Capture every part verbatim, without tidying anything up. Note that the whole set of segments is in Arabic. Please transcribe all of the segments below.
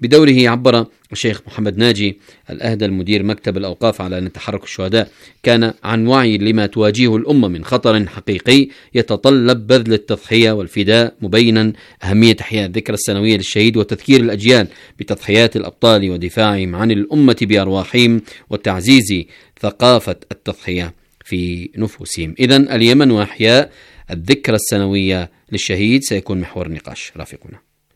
بدوره عبر الشيخ محمد ناجي الأهدى المدير مكتب الأوقاف على أن تحرك الشهداء كان عن وعي لما تواجهه الأمة من خطر حقيقي يتطلب بذل التضحية والفداء، مبينا أهمية إحياء الذكرى السنوية للشهيد وتذكير الأجيال بتضحيات الأبطال ودفاعهم عن الأمة بأرواحهم وتعزيز ثقافة التضحية في نفوسهم. إذن اليمن وإحياء الذكرى السنوية للشهيد سيكون محور نقاش. رافقنا.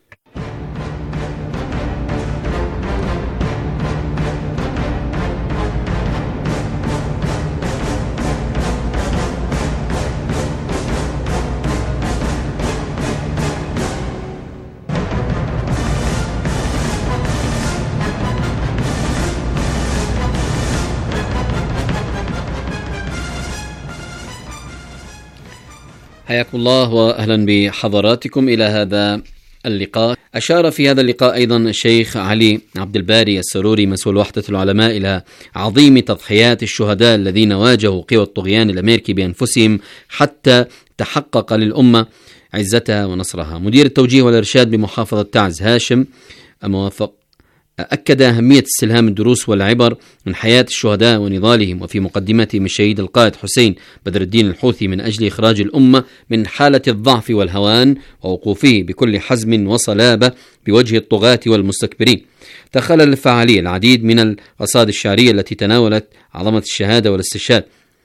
حياكم الله وأهلا بحضراتكم إلى هذا اللقاء. أشار في هذا اللقاء أيضا الشيخ علي عبد الباري السروري مسؤول وحدة العلماء إلى عظيم تضحيات الشهداء الذين واجهوا قوى الطغيان الأمريكي بأنفسهم حتى تحقق للأمة عزتها ونصرها. مدير التوجيه والإرشاد بمحافظة تعز هاشم موافق أكد أهمية استلهام الدروس والعبر من حياة الشهداء ونضالهم، وفي مقدمتهم الشهيد القائد حسين بدر الدين الحوثي من أجل إخراج الأمة من حالة الضعف والهوان ووقوفه بكل حزم وصلابة بوجه الطغاة والمستكبرين. تخلل الفعالية العديد من القصائد الشعرية التي تناولت عظمة الشهادة والاستشهاد،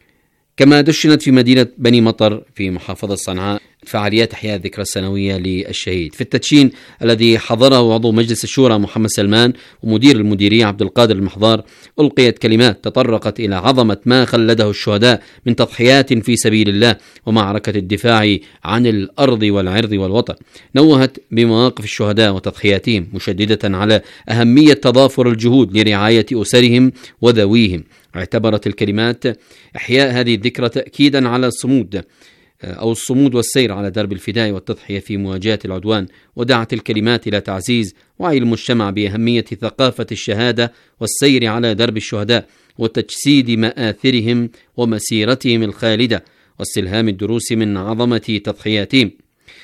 كما دشنت في مدينة بني مطر في محافظة صنعاء فعاليات إحياء الذكرى السنوية للشهيد. في التدشين الذي حضره عضو مجلس الشورى محمد سلمان ومدير المديرية عبد القادر المحضار ألقيت كلمات تطرقت إلى عظمة ما خلده الشهداء من تضحيات في سبيل الله ومعركة الدفاع عن الأرض والعرض والوطن. نوهت بمواقف الشهداء وتضحياتهم مشددة على أهمية تضافر الجهود لرعاية أسرهم وذويهم. اعتبرت الكلمات إحياء هذه الذكرى تأكيدا على الصمود أو الصمود والسير على درب الفداء والتضحية في مواجهة العدوان، ودعت الكلمات إلى تعزيز وعي المجتمع بأهمية ثقافة الشهادة والسير على درب الشهداء وتجسيد مآثرهم ومسيرتهم الخالدة واستلهام الدروس من عظمة تضحياتهم.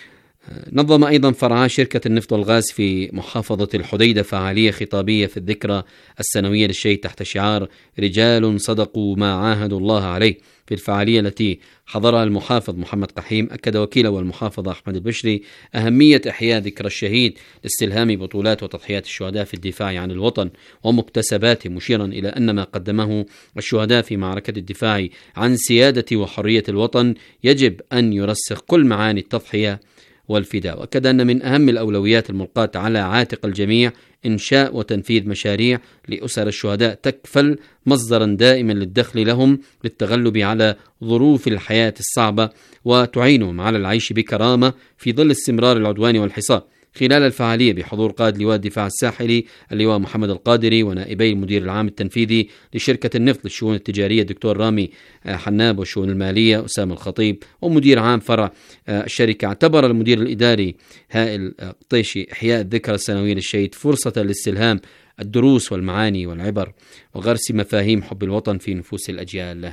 نظم أيضا فرع شركة النفط والغاز في محافظة الحديدة فعالية خطابية في الذكرى السنوية للشهيد تحت شعار رجال صدقوا ما عاهدوا الله عليه. في الفعالية التي حضرها المحافظ محمد قحيم أكد وكيله والمحافظ أحمد البشري أهمية إحياء ذكرى الشهيد لاستلهام بطولات وتضحيات الشهداء في الدفاع عن الوطن ومكتسباته، مشيرا إلى أن ما قدمه الشهداء في معركة الدفاع عن سيادة وحرية الوطن يجب أن يرسخ كل معاني التضحية والفداء. وأكد أن من أهم الأولويات الملقاة على عاتق الجميع إنشاء وتنفيذ مشاريع لأسر الشهداء تكفل مصدرا دائما للدخل لهم للتغلب على ظروف الحياة الصعبة وتعينهم على العيش بكرامة في ظل استمرار العدوان والحصار. خلال الفعالية بحضور قائد لواء الدفاع الساحلي اللواء محمد القادري ونائبي المدير العام التنفيذي لشركة النفط للشؤون التجارية الدكتور رامي حناب والشؤون المالية أسامة الخطيب ومدير عام فرع الشركة، اعتبر المدير الإداري هائل قطيشي إحياء الذكرى السنوية للشهيد فرصة لاستلهام الدروس والمعاني والعبر وغرس مفاهيم حب الوطن في نفوس الأجيال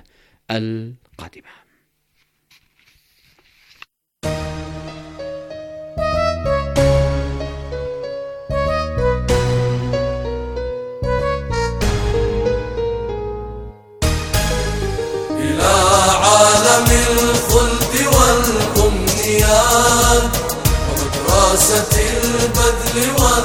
القادمة. عالم الخلد والأمنيات ومدرسة البذل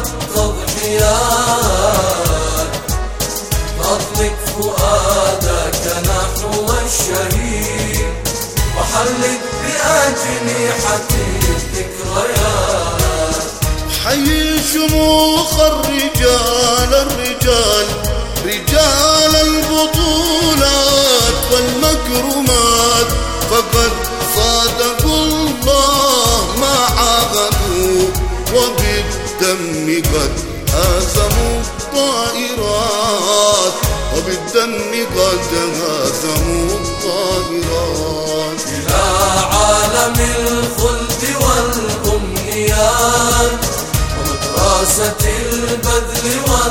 والتضحيات، أطلق فؤادك نحو الشهيد وحلق بأجنحة الذكريات. حي شموخ الرجال الرجال رجال البطولات والمكرمات، فقد صادقوا الله ما عاهدوا وبالدم قد هزموا الطائرات وبالدم قد هزموا الطائرات. إلى عالم الخلد والأمنيات ومدرسة البذل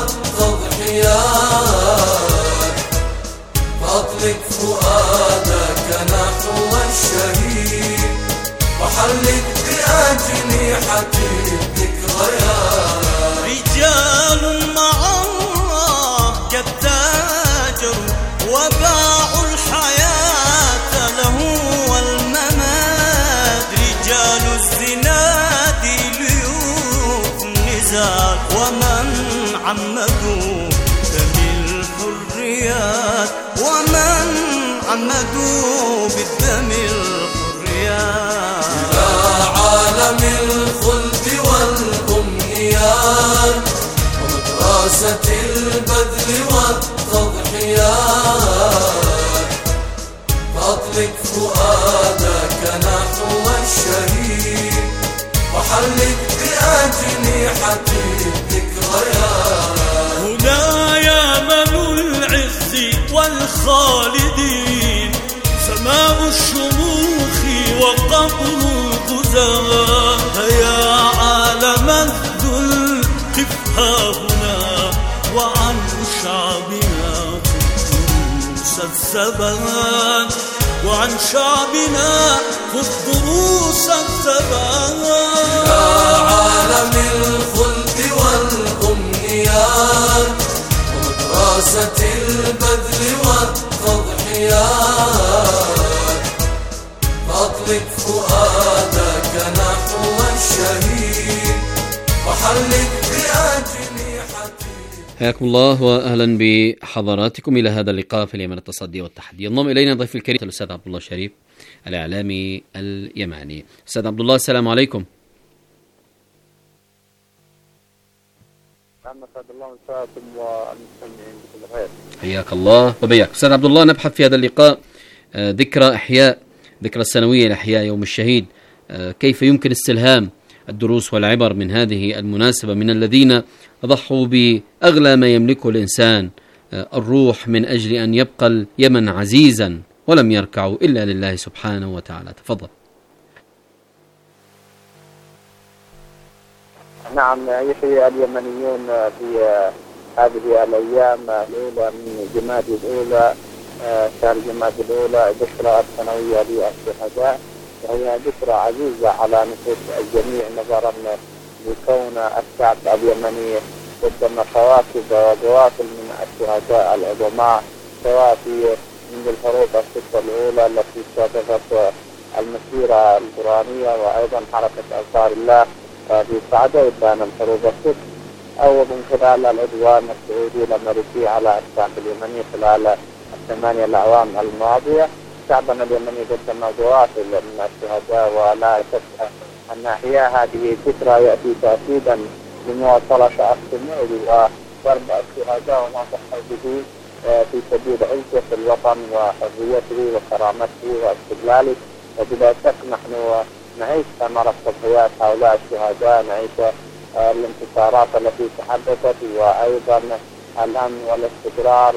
والتضحيات، فأطلق فؤادك نحو الشهيد وحلق بأجنحة الذكريات. رجال مع الله قد تاجروا وباعوا الحياة له والممات، رجال الزناد ليوف النزال ومن عمدوا دم الحريات، ومن عمدوا بالدم الحريات. إلى عالم الخلد والأمنيات ومدرسة البذل والتضحيات، فأطلق فؤادك نحو الشهيد وحلق بأجنحة الذكريات. هنا يامن العز والخالدين، سماء الشموخ وقبر الغزاة، يا عالم الذل قفها هنا وعن شعبنا دروس الثبات، وعن شعبنا خذ دروس الثبات. يا عالم الخلد والأمنيات ومدرسة البذل والتضحيات، فأطلق فؤادك نحو الشهيد وحلق بأجنحة. حياكم الله واهلا بحضراتكم الى هذا اللقاء في اليمن التصدي والتحدي. ينضم الينا ضيف الكريم الاستاذ عبد الله الشريف الاعلامي اليماني. استاذ عبد الله السلام عليكم. أسعد الله مساءكم والمستمعين بكل خير. حياك الله وبياك. استاذ عبد الله، نبحث في هذا اللقاء ذكرى احياء ذكرى السنويه لاحياء يوم الشهيد، كيف يمكن استلهام الدروس والعبر من هذه المناسبة من الذين ضحوا بأغلى ما يملكه الإنسان، الروح، من أجل أن يبقى اليمن عزيزا ولم يركعوا إلا لله سبحانه وتعالى. تفضل. نعم، يحيي اليمنيون في هذه الأيام الأولى من جماد الأولى، شهر جماد الأولى، ذكرى السنوية للشهداء، وهي ذكرى عزيزة على نفوس الجميع نظرا لكون الشعب اليمني قدم كواكب وقوافل من الشهداء العظماء، سواء في من الحروب الستة الأولى التي شهدت المسيرة القرآنية، وأيضا حركة أنصار الله في صعدة بين الحروب الست، أو من خلال العدوان السعودي الأمريكي على الشعب اليمني خلال الثمانية الأعوام الماضية. شعبنا اليمني قدم قوافل من الشهداء، ولا شك أن إحياء هذه الذكرى يأتي تأكيدا لمواصلة الصمود وضرب الشهداء وما تحصل به في سبيل عزة الوطن وحريته وكرامته واستقلاله. وبلا شك نحن نعيش ثمرة تضحيات هؤلاء الشهداء، نعيش الانتصارات التي تحدثت، وأيضا الأمن والاستقرار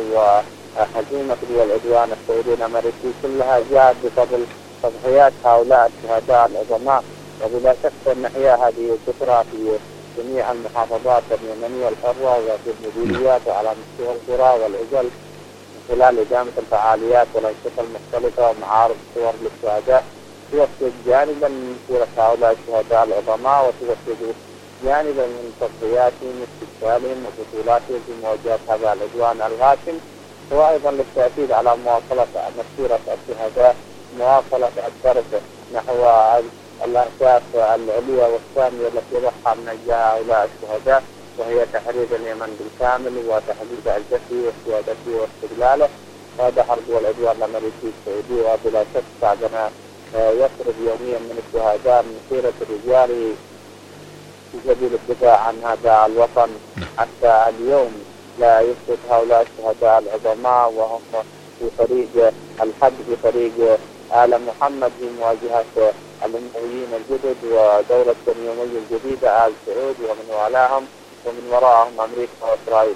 وهزيمة والعدوان السعودي الأمريكي، كلها جاءت بفضل تضحيات هؤلاء الشهداء العظماء. وبلا شك نحيا هذه الذكرى في جميع المحافظات اليمنية الحرة وفي المديريات وعلى مستوى القرى والعزل من خلال إقامة الفعاليات والأنشطة المختلفة ومعارض صور للشهداء، توفق جانبا من سيرة هؤلاء الشهداء العظماء، وتوفق جانبا من تضحياتهم واستقبالهم وبطولاتهم في مواجهة هذا العدوان الغاشم، وأيضا للتأكيد على مواصلة مسيرة الشهداء، مواصلة الدرب نحو الأهداف العليا والسامية التي ضحى من أجلها هؤلاء الشهداء، وهي تحرير اليمن بالكامل وتحديد عزته وسيادته واستقلاله، وهذا حرب والعدوان الأمريكي السعودي. وبلا شك شعبنا يفرض يوميا من الشهداء من سيرة رجاله في سبيل الدفاع عن هذا الوطن. حتى اليوم لا يسقط هؤلاء الشهداء العظماء وهم في طريق الحج، في طريق آل محمد في مواجهة الأمويين الجدد ودولة بني أمية الجديدة آل سعود ومن والاهم، ومن وراءهم أمريكا وإسرائيل.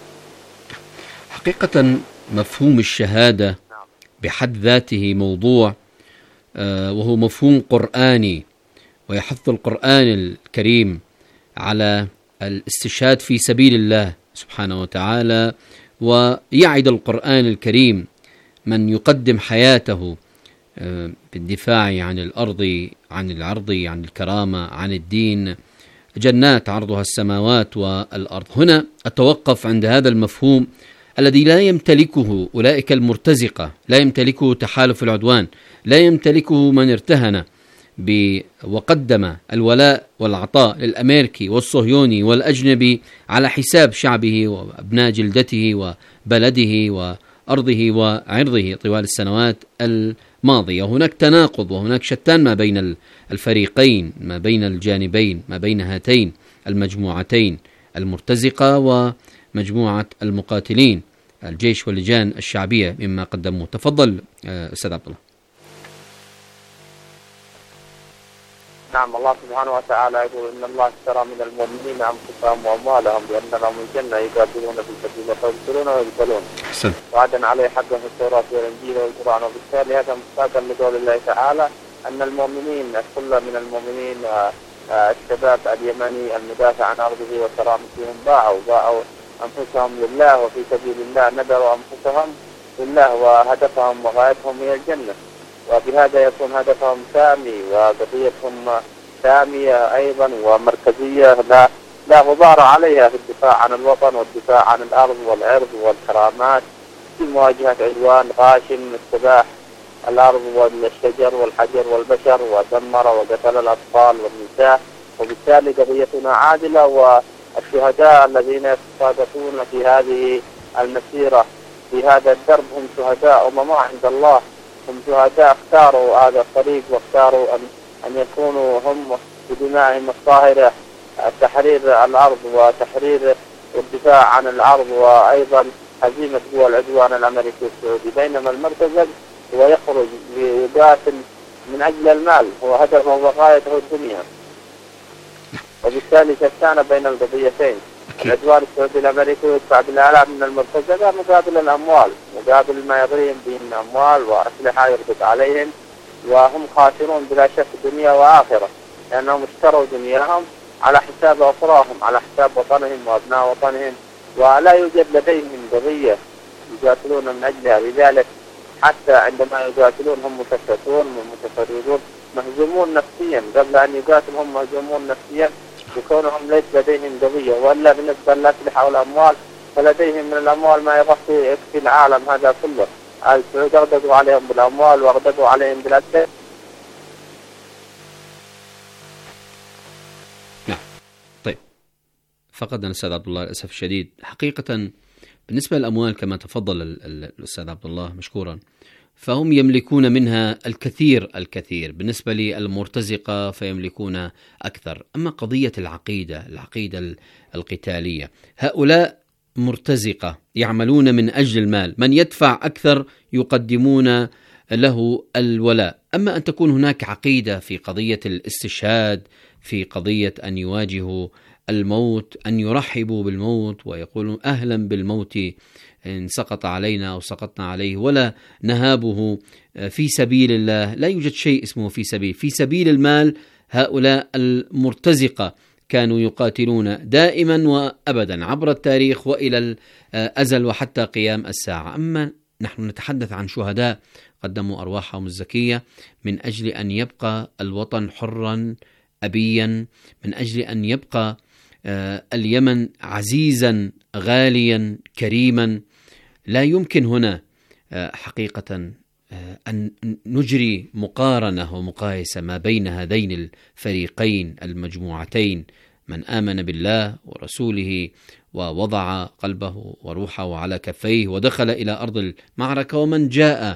حقيقة مفهوم الشهادة بحد ذاته موضوع وهو مفهوم قرآني، ويحث القرآن الكريم على الاستشهاد في سبيل الله سبحانه وتعالى، ويعد القرآن الكريم من يقدم حياته بالدفاع عن الأرض، عن العرض، عن الكرامة، عن الدين، جنات عرضها السماوات والأرض. هنا أتوقف عند هذا المفهوم الذي لا يمتلكه أولئك المرتزقة، لا يمتلكه تحالف العدوان، لا يمتلكه من ارتهن وقدم الولاء والعطاء للأمريكي والصهيوني والأجنبي على حساب شعبه وأبناء جلدته وبلده وأرضه وعرضه طوال السنوات الماضية. هناك تناقض وهناك شتان ما بين الفريقين، ما بين الجانبين، ما بين هاتين المجموعتين المرتزقة ومجموعة المقاتلين الجيش واللجان الشعبية مما قدموه. تفضل أستاذ عبد الله. نعم، الله سبحانه وتعالى يقول إن الله اشترى من المؤمنين أنفسهم وأموالهم بأن لهم الجنة يقاتلون في سبيله فيقتلون ويقتلون وعدا عليه حقا في التوراة والإنجيل والقرآن. وبالتالي هذا مصداقا لقول الله تعالى أن المؤمنين كل من المؤمنين الشباب اليمني المدافع عن أرضه وكرامتهم باعوا باعوا أنفسهم لله وفي سبيل الله، نذروا أنفسهم لله وهدفهم وغايتهم هي الجنة، وبهذا يكون هدفهم سامي وقضيتهم سامية أيضا ومركزية لا لا غبار عليها في الدفاع عن الوطن والدفاع عن الأرض والعرض والكرامات في مواجهة عدوان غاشم استباح الأرض والشجر والحجر والبشر ودمر وقتل الأطفال والنساء. وبالتالي قضيتنا عادلة، والشهداء الذين يتصادقون في هذه المسيرة في هذا الدرب هم شهداء أمم عند الله، هم شهداء اختاروا هذا الطريق واختاروا أن أن يكونوا هم بدمائهم الطاهرة تحرير الأرض وتحرير والدفاع عن الأرض وأيضا هزيمة قوى العدوان الأمريكي والسعودي. بينما المرتزق هو يخرج ليقاتل من أجل المال، هو هدفه وغايته الدنيا. وبالتالي شتان بين القضيتين. العدوان السعودي الأمريكي يدفع بالآلاف من المرتزقة مقابل الأموال، مقابل ما يغريهم به من أموال وأسلحة يربط عليهم، وهم خاسرون بلا شك دنيا وآخرة، لأنهم اشتروا دنياهم على حساب أخراهم، على حساب وطنهم وأبناء وطنهم، ولا يوجد لديهم قضية يقاتلون من أجلها. لذلك حتى عندما يقاتلون هم مشتتون ومتفرغون مهزومون نفسيا، قبل أن يقاتلوا هم مهزومون نفسيا بكونهم ليس لديهم قضية. ولا بالنسبة للأسلحة والأموال فلديهم من الأموال ما يغطي يكفي العالم هذا كله. السعود أغدقوا عليهم بالأموال وأغدقوا عليهم بالأسلحة. نعم. طيب، فقدنا الأستاذ عبد الله للأسف الشديد. حقيقة بالنسبة للأموال كما تفضل الأستاذ عبد الله مشكورا، فهم يملكون منها الكثير الكثير، بالنسبة للمرتزقة فيملكون أكثر. أما قضية العقيدة العقيدة القتالية، هؤلاء مرتزقة يعملون من أجل المال، من يدفع أكثر يقدمون له الولاء. أما أن تكون هناك عقيدة في قضية الاستشهاد، في قضية أن يواجهوا الموت، أن يرحبوا بالموت ويقولون أهلا بالموت إن سقط علينا أو سقطنا عليه، ولا نهابه في سبيل الله. لا يوجد شيء اسمه في سبيل في سبيل المال. هؤلاء المرتزقة كانوا يقاتلون دائما وأبدا عبر التاريخ وإلى الأزل وحتى قيام الساعة. أما نحن نتحدث عن شهداء قدموا أرواحهم الزكية من أجل أن يبقى الوطن حرا أبيا، من أجل أن يبقى اليمن عزيزا غاليا كريما. لا يمكن هنا حقيقة أن نجري مقارنة ومقايسة ما بين هذين الفريقين المجموعتين، من آمن بالله ورسوله ووضع قلبه وروحه على كفيه ودخل إلى أرض المعركة، ومن جاء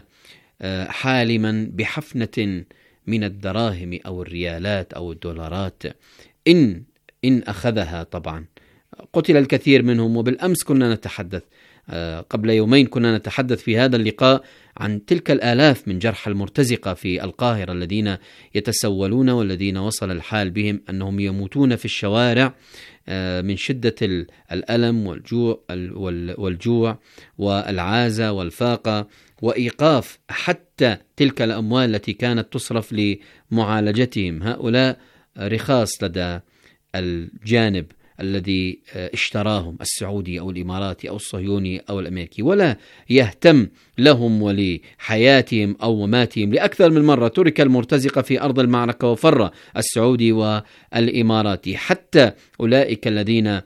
حالما بحفنة من الدراهم أو الريالات أو الدولارات إن إن أخذها. طبعا قتل الكثير منهم. وبالأمس كنا نتحدث قبل يومين كنا نتحدث في هذا اللقاء عن تلك الآلاف من جرحى المرتزقة في القاهرة الذين يتسولون والذين وصل الحال بهم أنهم يموتون في الشوارع من شدة الألم والجوع والجوع والعازة والفاقة، وإيقاف حتى تلك الأموال التي كانت تصرف لمعالجتهم. هؤلاء رخاص لدى الجانب الذي اشتراهم السعودي أو الإماراتي أو الصهيوني أو الأمريكي، ولا يهتم لهم ولحياتهم أو مماتهم. لأكثر من مرة ترك المرتزقة في أرض المعركة وفر السعودي والإماراتي، حتى أولئك الذين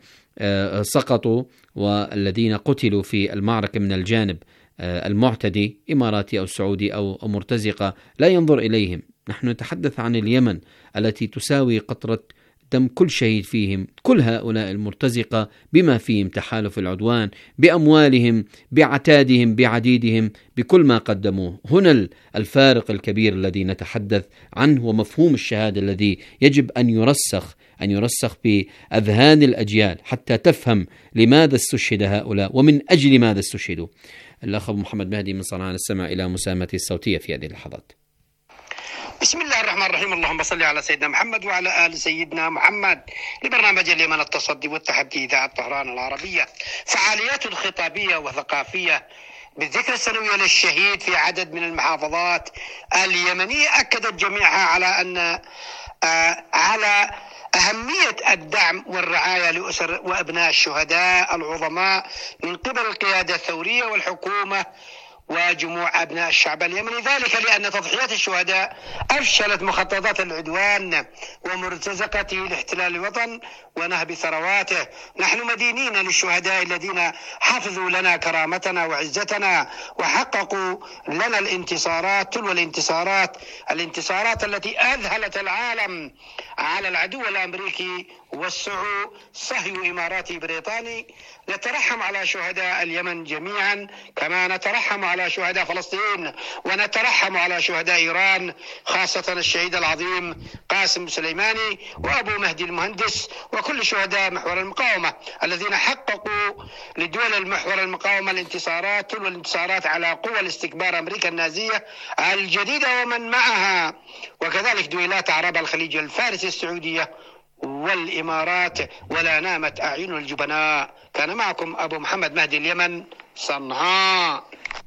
سقطوا والذين قتلوا في المعركة من الجانب المعتدي إماراتي أو سعودي أو مرتزقة لا ينظر إليهم. نحن نتحدث عن اليمن التي تساوي قطرة دم كل شهيد فيهم. كل هؤلاء المرتزقة بما فيهم تحالف العدوان، بأموالهم، بعتادهم، بعديدهم، بكل ما قدموه. هنا الفارق الكبير الذي نتحدث عنه، ومفهوم الشهادة الذي يجب أن يرسخ أن يرسخ بأذهان الأجيال حتى تفهم لماذا استشهد هؤلاء ومن أجل ماذا استشهدوا. الأخ أبو محمد مهدي من صنعاء نستمع إلى مساهمته الصوتية في هذه اللحظات. بسم الله الرحمن الرحيم. اللهم صل على سيدنا محمد وعلى آل سيدنا محمد. لبرنامج اليمن التصدي والتحدي إذاعة طهران العربية فعاليات خطابية وثقافية بالذكرى السنوية للشهيد في عدد من المحافظات اليمنية أكدت جميعها على أن آه على أهمية الدعم والرعاية لأسر وأبناء الشهداء العظماء من قبل القيادة الثورية والحكومة وجموع أبناء الشعب اليمني، ذلك لأن تضحيات الشهداء أفشلت مخططات العدوان ومرتزقته لاحتلال الوطن ونهب ثرواته. نحن مدينين للشهداء الذين حفظوا لنا كرامتنا وعزتنا وحققوا لنا الانتصارات تلو الانتصارات الانتصارات التي أذهلت العالم على العدو الأمريكي والصهيوني صهيو إماراتي بريطاني. نترحم على شهداء اليمن جميعا كما نترحم على شهداء فلسطين، ونترحم على شهداء إيران، خاصة الشهيد العظيم قاسم سليماني وأبو مهدي المهندس وكل شهداء محور المقاومة الذين حققوا لدول المحور المقاومة الانتصارات تلو الانتصارات على قوى الاستكبار أمريكا النازية الجديدة ومن معها، وكذلك دويلات أعراب الخليج الفارسي السعودية والإمارات. ولا نامت أعين الجبناء. كان معكم أبو محمد مهدي اليمن صنعاء.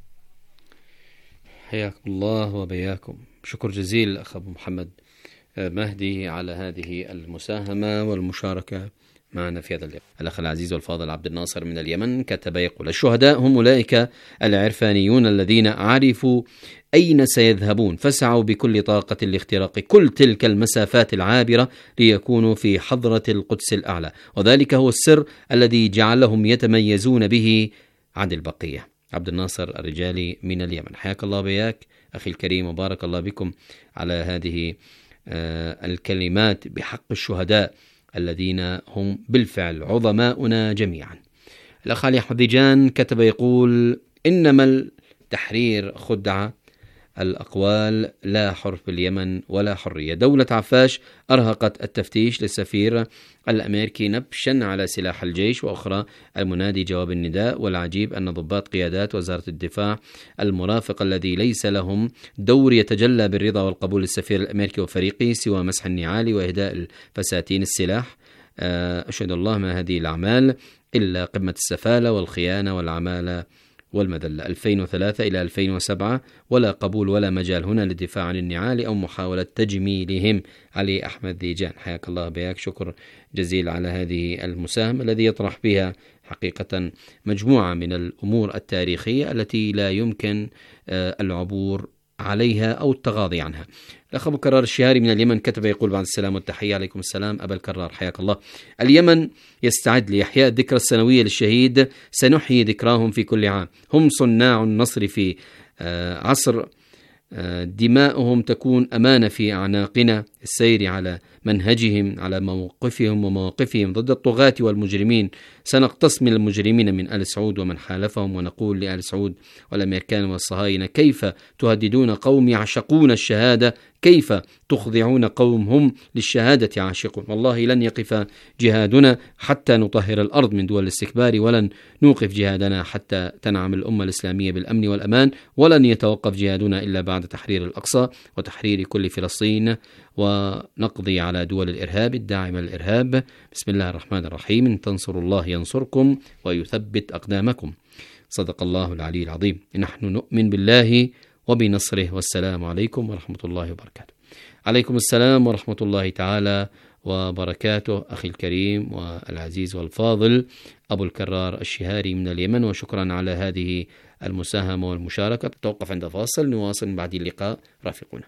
حياكم الله وبياكم. شكر جزيل أخ أبو محمد مهدي على هذه المساهمة والمشاركة معنا في هذا اللقاء. الأخ العزيز والفاضل عبد الناصر من اليمن كتب يقول: الشهداء هم أولئك العرفانيون الذين عرفوا أين سيذهبون فسعوا بكل طاقة لاختراق كل تلك المسافات العابرة ليكونوا في حضرة القدس الأعلى، وذلك هو السر الذي جعلهم يتميزون به عن البقية. عبد الناصر الرجالي من اليمن، حياك الله بياك أخي الكريم وبارك الله بكم على هذه الكلمات بحق الشهداء الذين هم بالفعل عظماؤنا جميعا. الأخ علي حديجان كتب يقول: إنما التحرير خدعة، الأقوال لا حر في اليمن ولا حرية. دولة عفاش أرهقت التفتيش للسفير الأمريكي نبشا على سلاح الجيش، وأخرى المنادي جواب النداء. والعجيب أن ضباط قيادات وزارة الدفاع المرافق الذي ليس لهم دور يتجلى بالرضا والقبول للسفير الأمريكي وفريقه سوى مسح النعال وإهداء الفساتين السلاح. أشهد الله ما هذه الأعمال إلا قمة السفالة والخيانة والعمالة والمذلة. ألفين وثلاثة إلى ألفين وسبعة ولا قبول ولا مجال هنا للدفاع عن النعال أو محاولة تجميلهم. علي أحمد ذيجان، حياك الله بياك. شكر جزيل على هذه المساهمة الذي يطرح بها حقيقة مجموعة من الأمور التاريخية التي لا يمكن العبور عليها أو التغاضي عنها. الأخ أبو كرار الشهاري من اليمن كتب يقول: بعد السلام والتحية. عليكم السلام أبا الكرار، حياك الله. اليمن يستعد لإحياء الذكرى السنوية للشهيد، سنحيي ذكراهم في كل عام. هم صناع النصر في عصر دماؤهم تكون أمانة في أعناقنا، السير على منهجهم على موقفهم ومواقفهم ضد الطغاة والمجرمين. سنقتص من المجرمين من آل سعود ومن حالفهم، ونقول لآل سعود والأمريكان والصهاينة: كيف تهددون قوم يعشقون الشهادة؟ كيف تخضعون قوم هم للشهادة عاشقون؟ والله لن يقف جهادنا حتى نطهر الأرض من دول الاستكبار، ولن نوقف جهادنا حتى تنعم الأمة الإسلامية بالأمن والأمان، ولن يتوقف جهادنا إلا بعد تحرير الأقصى وتحرير كل فلسطين ونقضي على دول الإرهاب الداعمة للإرهاب. بسم الله الرحمن الرحيم. إن تنصروا الله ينصركم ويثبت أقدامكم. صدق الله العلي العظيم. نحن نؤمن بالله وبنصره. والسلام عليكم ورحمة الله وبركاته. عليكم السلام ورحمة الله تعالى وبركاته. أخي الكريم والعزيز والفاضل أبو الكرار الشهاري من اليمن، وشكرا على هذه المساهمة والمشاركة. توقف عند فاصل، نواصل من بعد اللقاء، رافقونا.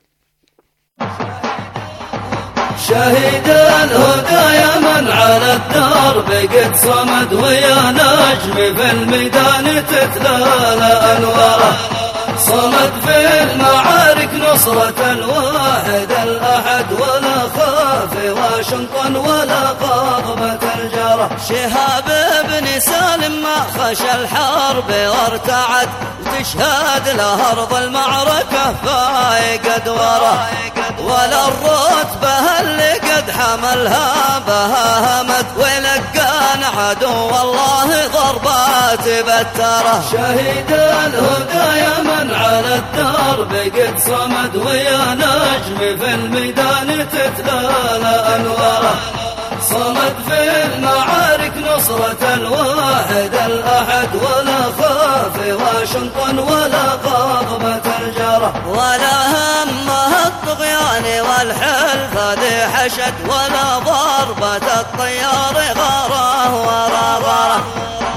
شهيد الهدى يا من على الدرب قد صمد ويا نجم في الميدان تتلالى أنواره، صمد في المعارك نصرة الواحد الأحد، ولا خاف واشنطن ولا قاضبة الجرح. شهاب بن سالم ما خشى الحرب وارتعد، وتشهد له أرض المعركة فايق دوره، ولا الرتبة اللي قد حملها بها همت، ولقان عدو والله ضربات بتره. شهيد الهدى يا من على الدرب قد صمد ويا نجم في الميدان تتلالى أنواره، صمد في المعارك نصرة الواحد الأحد، ولا خاف واشنطن ولا قاضبة الجرح، ولا همه الطغيان والحلف ذي حشد، ولا ضربة الطيار غاره ورا غاره.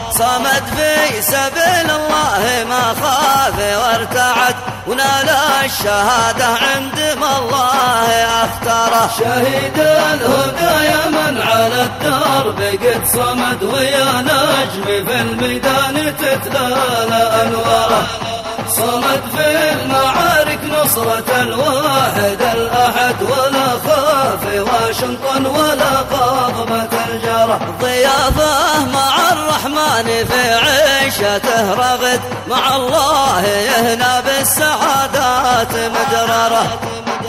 صمد في سبيل الله ما خاف وارتعد، ونال الشهادة عندما الله اختاره. شهيد الهدى يا من على الدرب قد صمد ويا نجم في الميدان تتلالى أنواره، صمد في المعارك نصرة الواحد الأحد، ولا خاف واشنطن ولا قاضبة الجرح. ضيافه مع الرحمن في عيشته رغد، مع الله يهنى بالسعادات مدرره،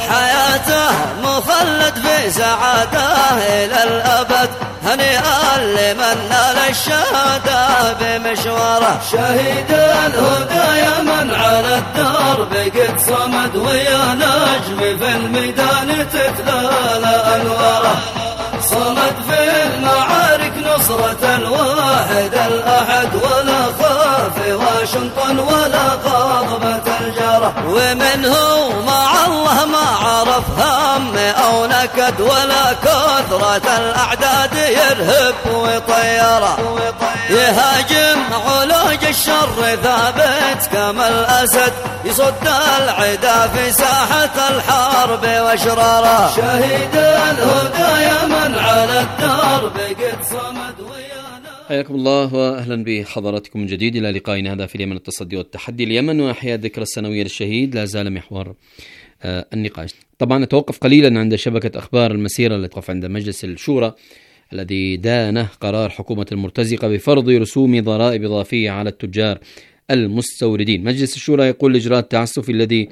حياته مخلد في سعاده إلى الأبد، هنيئا لمن نال الشهادة بمشواره. شهيد الهدى يا من على الدرب قد صمد ويا نجم في الميدان تتلالى أنواره، صمد في المعارك نصرة الواحد الأحد، ولا خاف واشنطن ولا قاضبة الجرح. ومنه مع الله ما عرف هم أو نكد، ولا كثرة الأعداد يرهب ويطيره، يهاجم علوج الشر ثابت كما الأسد، يصد العدا في ساحة الحرب واشراره. شهيد الهدى يا من على الدرب قد صمد ويانا. حياكم الله وأهلا بحضراتكم من جديد إلى لقائنا هذا في اليمن التصدي والتحدي. اليمن وإحياء الذكرى السنوية للشهيد لا زال محور آه النقاش. طبعا نتوقف قليلا عند شبكة أخبار المسيرة التي توقف عند مجلس الشورى الذي دانه قرار حكومة المرتزقة بفرض رسوم ضرائب إضافية على التجار المستوردين. مجلس الشورى يقول الإجراء التعسفي الذي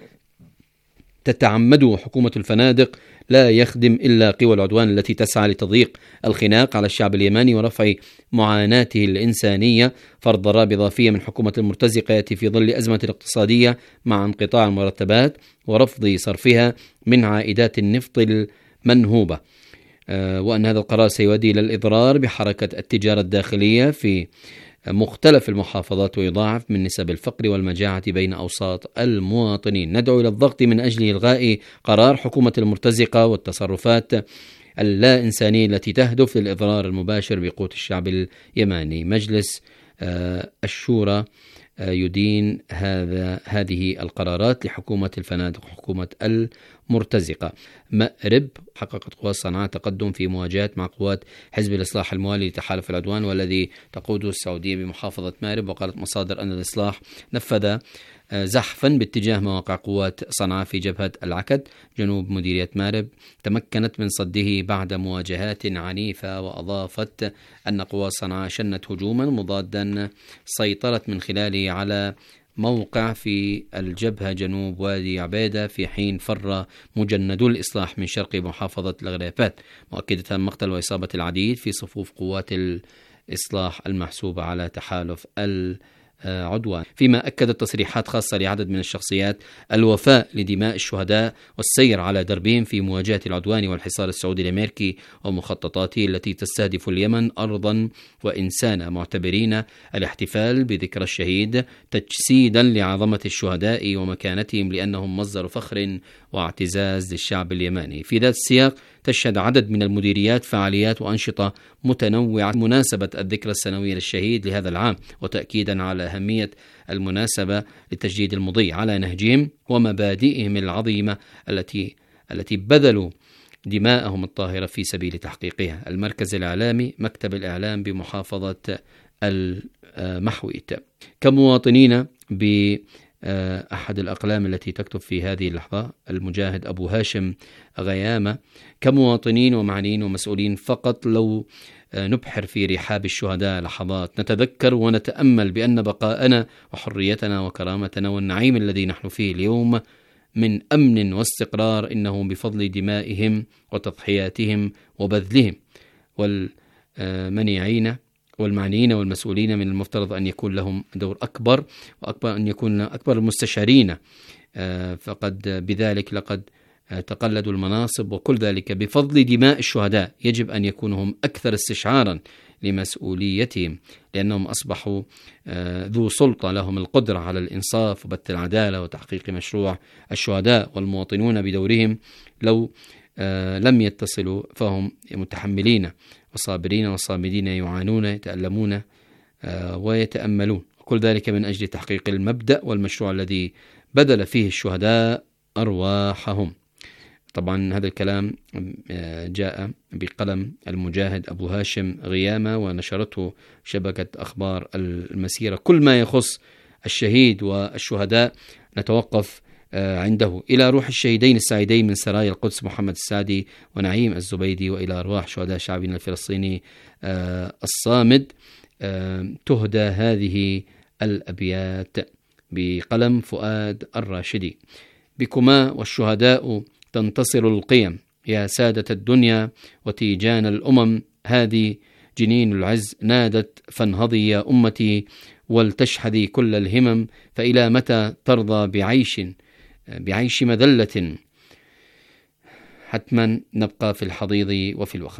تتعمده حكومة الفنادق لا يخدم إلا قوى العدوان التي تسعى لتضييق الخناق على الشعب اليماني ورفع معاناته الإنسانية. فرض ضرائب إضافية من حكومة المرتزقة يأتي في ظل أزمة اقتصادية مع انقطاع المرتبات ورفض صرفها من عائدات النفط المنهوبة، وأن هذا القرار سيؤدي إلى الإضرار بحركة التجارة الداخلية في مختلف المحافظات ويضاعف من نسب الفقر والمجاعة بين أوساط المواطنين. ندعو إلى الضغط من أجل إلغاء قرار حكومة المرتزقة والتصرفات اللا إنسانية التي تهدف للإضرار المباشر بقوت الشعب اليماني. مجلس الشورى يدين هذا هذه القرارات لحكومة الفنادق وحكومة المرتزقة. مأرب حققت قوات صنعاء تقدم في مواجهة مع قوات حزب الإصلاح الموالي لتحالف العدوان والذي تقوده السعودية بمحافظة مأرب. وقالت مصادر أن الإصلاح نفذ زحفا باتجاه مواقع قوات صنعاء في جبهة العكد جنوب مديرية مأرب تمكنت من صده بعد مواجهات عنيفة. وأضافت أن قوات صنعاء شنت هجوما مضادا سيطرت من خلاله على موقع في الجبهة جنوب وادي عبيدة في حين فر مجندو الإصلاح من شرق محافظة الغريفات، مؤكدة مقتل وإصابة العديد في صفوف قوات الإصلاح المحسوبة على تحالف العدوان. فيما أكدت تصريحات خاصة لعدد من الشخصيات الوفاء لدماء الشهداء والسير على دربهم في مواجهة العدوان والحصار السعودي الأمريكي ومخططاته التي تستهدف اليمن أرضا وإنسانا، معتبرين الاحتفال بذكرى الشهيد تجسيدا لعظمة الشهداء ومكانتهم لأنهم مصدر فخر واعتزاز للشعب اليماني. في ذات السياق تشهد عدد من المديريات فعاليات وأنشطة متنوعة مناسبة الذكرى السنوية للشهيد لهذا العام، وتأكيدا على أهمية المناسبة لتجديد المضي على نهجهم ومبادئهم العظيمة التي التي بذلوا دماءهم الطاهرة في سبيل تحقيقها. المركز الإعلامي مكتب الإعلام بمحافظة المحويت. كمواطنين بأحد الأقلام التي تكتب في هذه اللحظة المجاهد أبو هاشم غيامة: كمواطنين ومعنيين ومسؤولين فقط لو نبحر في رحاب الشهداء لحظات نتذكر ونتأمل بأن بقاءنا وحريتنا وكرامتنا والنعيم الذي نحن فيه اليوم من أمن واستقرار إنه بفضل دمائهم وتضحياتهم وبذلهم. والمنيعين والمعنيين والمسؤولين من المفترض أن يكون لهم دور أكبر، وأكبر أن يكون أكبر المستشارين، فقد بذلك لقد تقلدوا المناصب، وكل ذلك بفضل دماء الشهداء. يجب أن يكونوا هم أكثر استشعارا لمسؤوليتهم، لأنهم أصبحوا ذو سلطة، لهم القدرة على الإنصاف وبث العدالة وتحقيق مشروع الشهداء. والمواطنون بدورهم لو لم يتصلوا فهم متحملين وصابرين وصامدين، يعانون يتألمون ويتأملون، وكل ذلك من أجل تحقيق المبدأ والمشروع الذي بذل فيه الشهداء أرواحهم. طبعا هذا الكلام جاء بقلم المجاهد أبو هاشم غيامة، ونشرته شبكة أخبار المسيرة. كل ما يخص الشهيد والشهداء نتوقف عنده. إلى روح الشهيدين السعيدين من سرايا القدس محمد السعدي ونعيم الزبيدي، وإلى أرواح شهداء شعبنا الفلسطيني الصامد تهدى هذه الأبيات بقلم فؤاد الراشدي: بكما والشهداء تنتصر القيم يا سادة الدنيا وتيجان الأمم، هذه جنين العز نادت فانهضي يا أمتي ولتشحذي كل الهمم، فإلى متى ترضى بعيش بعيش مذلة، حتما نبقى في الحضيض وفي الوخم.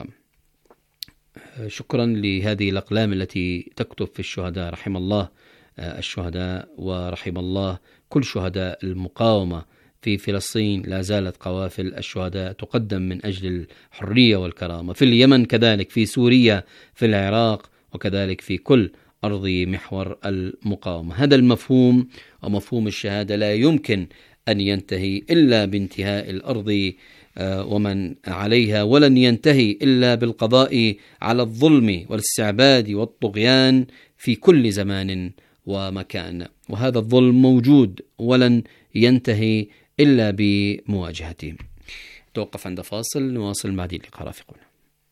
شكرا لهذه الأقلام التي تكتب في الشهداء. رحم الله الشهداء ورحم الله كل شهداء المقاومة في فلسطين. لا زالت قوافل الشهداء تقدم من أجل الحرية والكرامة في اليمن، كذلك في سوريا، في العراق، وكذلك في كل أرض محور المقاومة. هذا المفهوم ومفهوم الشهادة لا يمكن أن ينتهي إلا بانتهاء الأرض ومن عليها، ولن ينتهي إلا بالقضاء على الظلم والاستعباد والطغيان في كل زمان ومكان. وهذا الظلم موجود ولن ينتهي إلا بمواجهته. توقف عند فاصل، نواصل بعد اللقاء. رافقونا.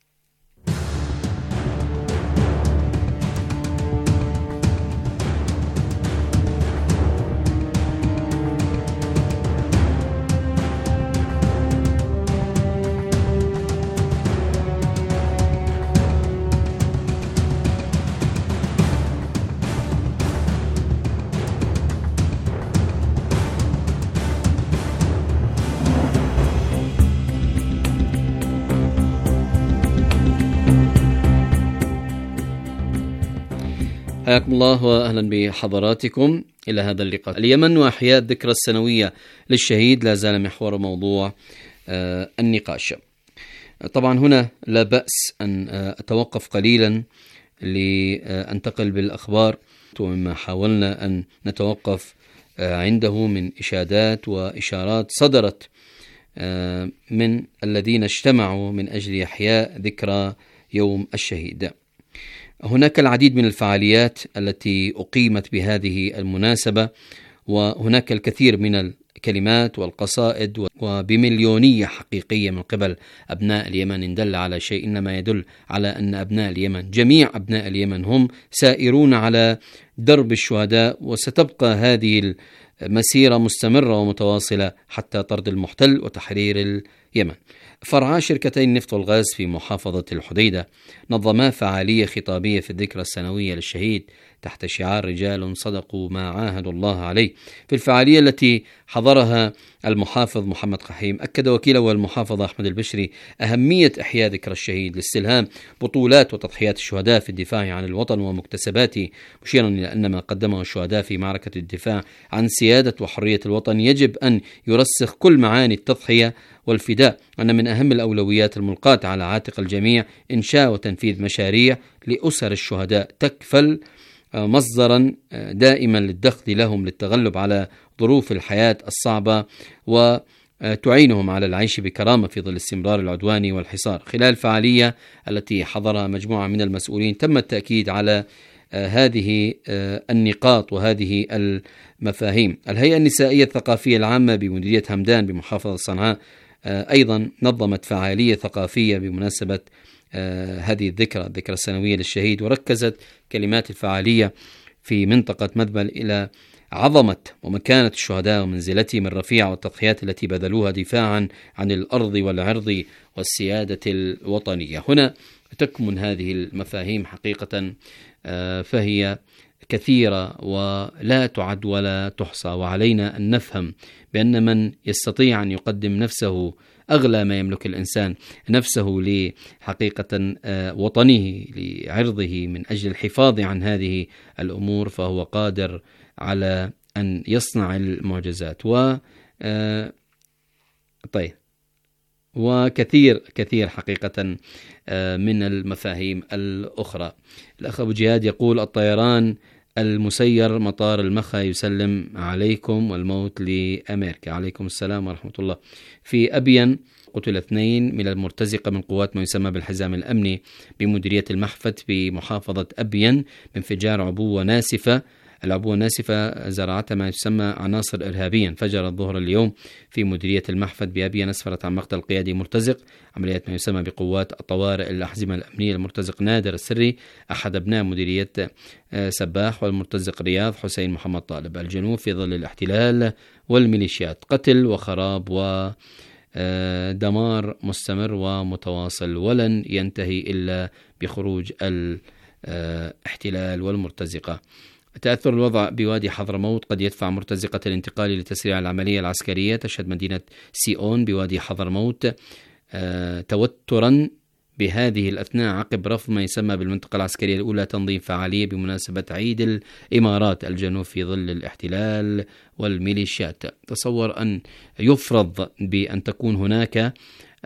حياكم الله وأهلا بحضراتكم إلى هذا اللقاء. اليمن وأحياء الذكرى السنوية للشهيد لا زال محور موضوع آه النقاش. طبعا هنا لا بأس أن آه أتوقف قليلا لأنتقل بالأخبار ومما حاولنا أن نتوقف آه عنده من إشادات وإشارات صدرت آه من الذين اجتمعوا من أجل إحياء ذكرى يوم الشهيد. هناك العديد من الفعاليات التي أقيمت بهذه المناسبة، وهناك الكثير من الكلمات والقصائد وبمليونية حقيقية من قبل أبناء اليمن. إن دل على شيء إنما يدل على أن أبناء اليمن، جميع أبناء اليمن، هم سائرون على درب الشهداء، وستبقى هذه المسيرة مستمرة ومتواصلة حتى طرد المحتل وتحرير اليمن. فرعا شركتي النفط والغاز في محافظة الحديدة نظما فعالية خطابية في الذكرى السنوية للشهيد تحت شعار رجال صدقوا ما عاهدوا الله عليه. في الفعالية التي حضرها المحافظ محمد قحيم، أكد وكيله المحافظة أحمد البشري أهمية إحياء ذكرى الشهيد لاستلهام بطولات وتضحيات الشهداء في الدفاع عن الوطن ومكتسباته، مشيرا إلى أن ما قدمه الشهداء في معركة الدفاع عن سيادة وحرية الوطن يجب أن يرسخ كل معاني التضحية والفداء، أن من أهم الأولويات الملقاة على عاتق الجميع إنشاء وتنفيذ مشاريع لأسر الشهداء تكفل مصدرا دائما للدخل لهم للتغلب على ظروف الحياة الصعبة وتعينهم على العيش بكرامة في ظل استمرار العدوان والحصار. خلال الفعالية التي حضرها مجموعة من المسؤولين تم التأكيد على هذه النقاط وهذه المفاهيم. الهيئة النسائية الثقافية العامة بمديرية همدان بمحافظة صنعاء أيضا نظمت فعالية ثقافية بمناسبة هذه الذكرى الذكرى السنوية للشهيد، وركزت كلمات الفعالية في منطقة مذبل إلى عظمة ومكانة الشهداء ومنزلتهم الرفيعة والتضحيات التي بذلوها دفاعا عن الأرض والعرض والسيادة الوطنية. هنا تكمن هذه المفاهيم حقيقة، فهي كثيرة ولا تعد ولا تحصى، وعلينا أن نفهم بأن من يستطيع أن يقدم نفسه أغلى ما يملك الإنسان، نفسه لحقيقة وطنه لعرضه من أجل الحفاظ عن هذه الأمور، فهو قادر على أن يصنع المعجزات. و طيب وكثير كثير حقيقة من المفاهيم الأخرى. الأخ أبو جهاد يقول: الطيران المسير مطار المخا يسلم عليكم والموت لأمريكا. عليكم السلام ورحمة الله. في أبين قتل اثنين من المرتزقة من قوات ما يسمى بالحزام الأمني بمديرية المحفت بمحافظة أبين بانفجار عبوة ناسفة. العبوة الناسفة زرعتها ما يسمى عناصر إرهابية انفجرت ظهر اليوم في مديرية المحفت بأبين، أسفرت عن مقتل قيادي مرتزق. عمليات ما يسمى بقوات الطوارئ الأحزمة الأمنية المرتزق نادر السري أحد أبناء مديرية سباح، والمرتزق رياض حسين محمد طالب الجنوب في ظل الاحتلال والميليشيات. قتل وخراب ودمار مستمر ومتواصل ولن ينتهي إلا بخروج الاحتلال والمرتزقة. تأثر الوضع بوادي حضرموت قد يدفع مرتزقة الانتقال لتسريع العملية العسكرية. تشهد مدينة سيئون بوادي حضرموت آه توترا بهذه الأثناء عقب رفض ما يسمى بالمنطقة العسكرية الأولى تنظيم فعالية بمناسبة عيد الإمارات الجنوب في ظل الاحتلال والميليشيات. تصور أن يفرض بأن تكون هناك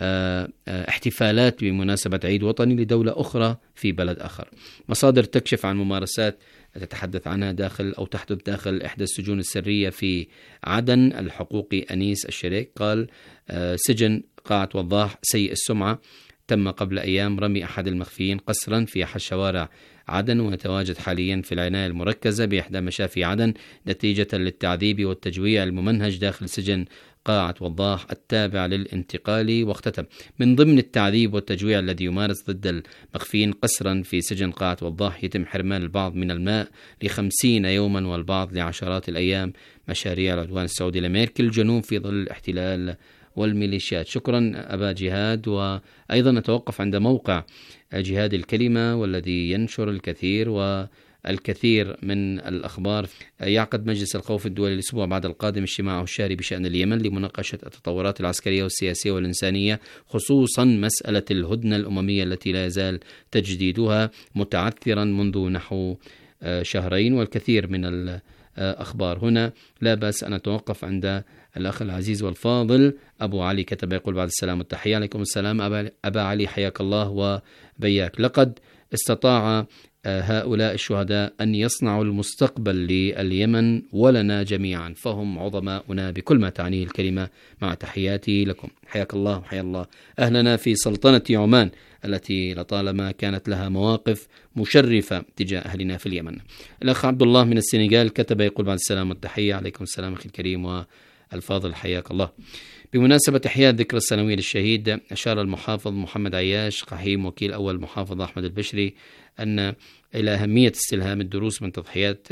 احتفالات بمناسبة عيد وطني لدولة أخرى في بلد آخر. مصادر تكشف عن ممارسات تتحدث عنها داخل أو تحدث داخل إحدى السجون السرية في عدن. الحقوقي أنيس الشريك قال: سجن قاعة وضاح سيء السمعة، تم قبل أيام رمي أحد المخفيين قسرا في أحد شوارع عدن، ويتواجد حاليا في العناية المركزة بإحدى مشافي عدن نتيجة للتعذيب والتجويع الممنهج داخل سجن قاعة وضاح التابع للانتقالي. واختتم: من ضمن التعذيب والتجويع الذي يمارس ضد المخفيين قسرا في سجن قاعة وضاح يتم حرمان البعض من الماء لخمسين يوما والبعض لعشرات الأيام، مشاريع العدوان السعودي الأمريكي الجنوب في ظل الاحتلال والميليشيات. شكرا أبا جهاد. وأيضا نتوقف عند موقع جهاد الكلمة والذي ينشر الكثير والكثير من الأخبار. يعقد مجلس الخوف الدولي الأسبوع بعد القادم اجتماعه الشهري بشأن اليمن لمناقشة التطورات العسكرية والسياسية والإنسانية، خصوصا مسألة الهدنة الأممية التي لا يزال تجديدها متعثرا منذ نحو شهرين، والكثير من الأخبار. هنا لا بأس أن نتوقف عند الأخ العزيز والفاضل أبو علي كتب يقول: بعد السلام والتحية. عليكم السلام أبا علي، حياك الله وبياك. لقد استطاع هؤلاء الشهداء أن يصنعوا المستقبل لليمن ولنا جميعا، فهم عظماؤنا بكل ما تعنيه الكلمة. مع تحياتي لكم، حياك الله وحيا الله أهلنا في سلطنة عمان التي لطالما كانت لها مواقف مشرفة تجاه أهلنا في اليمن. الأخ عبد الله من السنغال كتب يقول: بعد السلام والتحية. عليكم السلام أخي الكريم والفاضل، حياك الله. بمناسبة إحياء الذكرى السنوية للشهيد، أشار المحافظ محمد عياش قحيم وكيل أول محافظ أحمد البشري أن إلى أهمية استلهام الدروس من تضحيات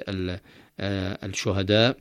الشهداء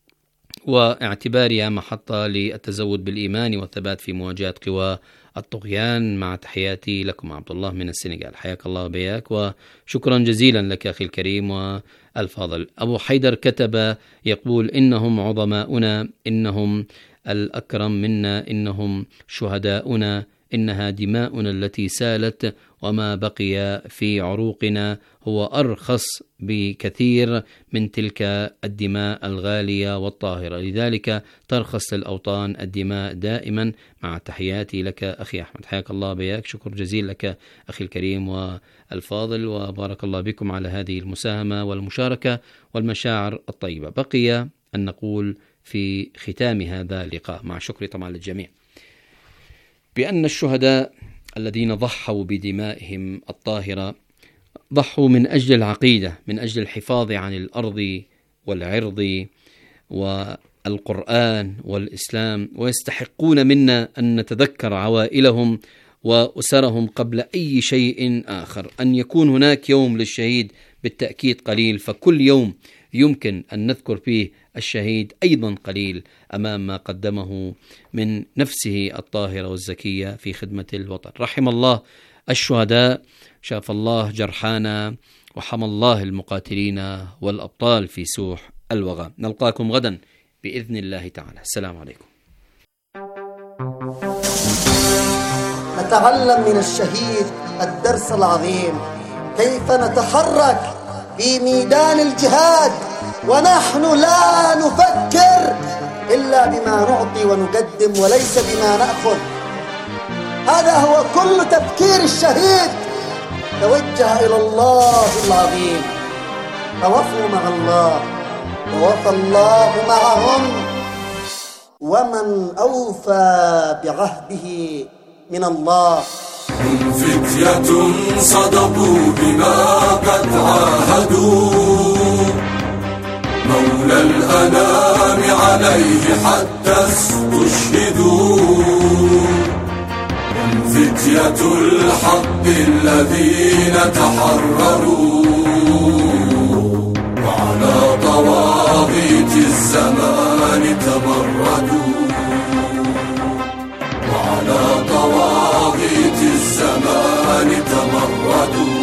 واعتبارها محطة للتزود بالإيمان والثبات في مواجهة قوى الطغيان. مع تحياتي لكم عبد الله من السنغال، حياك الله وبياك، وشكرا جزيلا لك أخي الكريم والفاضل. أبو حيدر كتب يقول: إنهم عظماؤنا، إنهم الأكرم منا، إنهم شهداؤنا، إنها دماؤنا التي سالت، وما بقي في عروقنا هو أرخص بكثير من تلك الدماء الغالية والطاهرة، لذلك ترخص للأوطان الدماء دائما. مع تحياتي لك أخي أحمد، حياك الله بياك، شكر جزيل لك أخي الكريم والفاضل، وبارك الله بكم على هذه المساهمة والمشاركة والمشاعر الطيبة. بقي أن نقول في ختام هذا اللقاء مع شكري طبعا للجميع بأن الشهداء الذين ضحوا بدمائهم الطاهرة ضحوا من أجل العقيدة، من أجل الحفاظ عن الأرض والعرض والقرآن والإسلام، ويستحقون منا أن نتذكر عوائلهم وأسرهم قبل أي شيء آخر. أن يكون هناك يوم للشهيد بالتأكيد قليل، فكل يوم يمكن أن نذكر فيه الشهيد أيضا قليل أمام ما قدمه من نفسه الطاهرة والزكية في خدمة الوطن. رحم الله الشهداء، شاف الله جرحانا، وحمى الله المقاتلين والأبطال في سوح الوغى. نلقاكم غدا بإذن الله تعالى. السلام عليكم. نتعلم من الشهيد الدرس العظيم، كيف نتحرك في ميدان الجهاد ونحن لا نفكر إلا بما نعطي ونقدم وليس بما نأخذ. هذا هو كل تفكير الشهيد، توجه إلى الله العظيم، توفوا مع الله ووفى الله معهم، ومن أوفى بعهده من الله. هم فتية صدقوا بما قد عاهدوا، مولى الأنام عليه حتى استشهدوا. هم فتية الحق الذين تحرروا، وعلى طواغيت الزمان تمردوا، وعلى طواغيت الزمان تمردوا.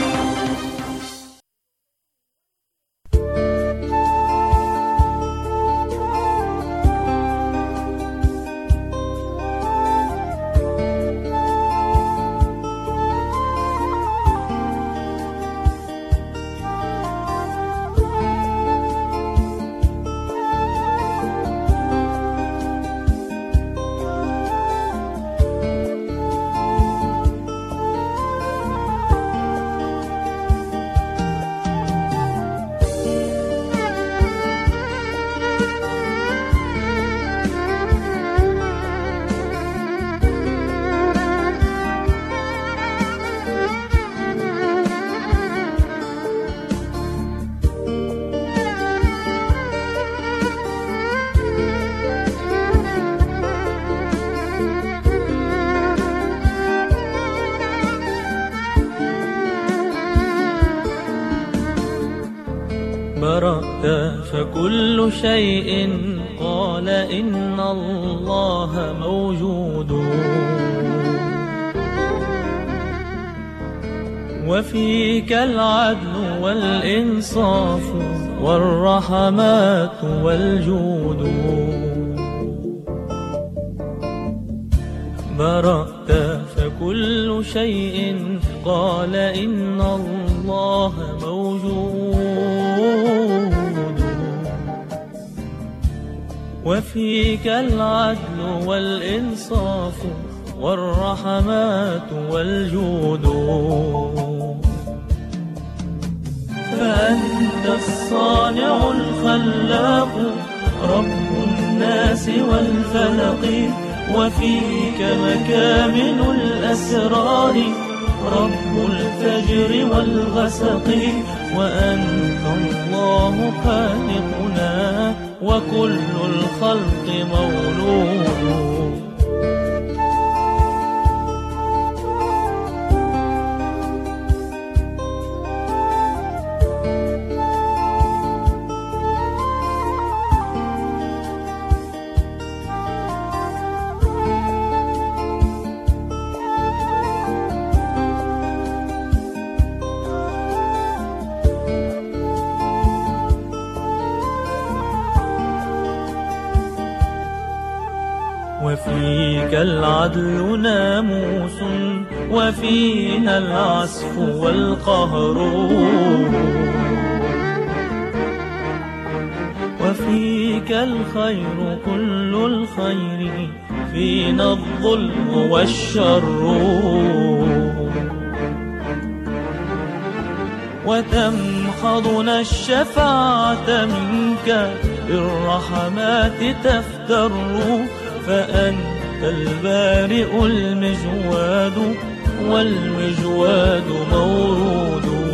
برأت فكل شيء قال إن الله موجود، وفيك العدل والإنصاف والرحمات والجود. برأت فكل شيء قال إن الله موجود، وفيك العدل والإنصاف والرحمات والجود. فأنت الصانع الخلاق رب الناس والفلق، وفيك مكامن الأسرار رب الفجر والغسق. وأنت الله خالقنا وكل الخلق مولود. وفيك العدل ناموس وفيها العسف والقهر، وفيك الخير كل الخير فينا الظلم والشر، وتمحضنا الشفاعة منك بالرحمات تفتر، فأنت البارئ المجواد والمجواد مورود.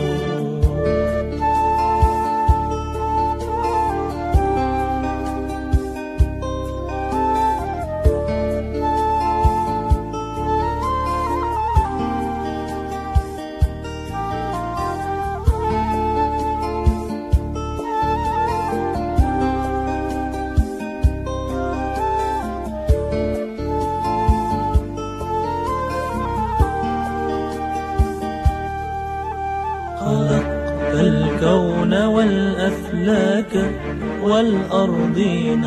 الكون والأفلاك والأرضين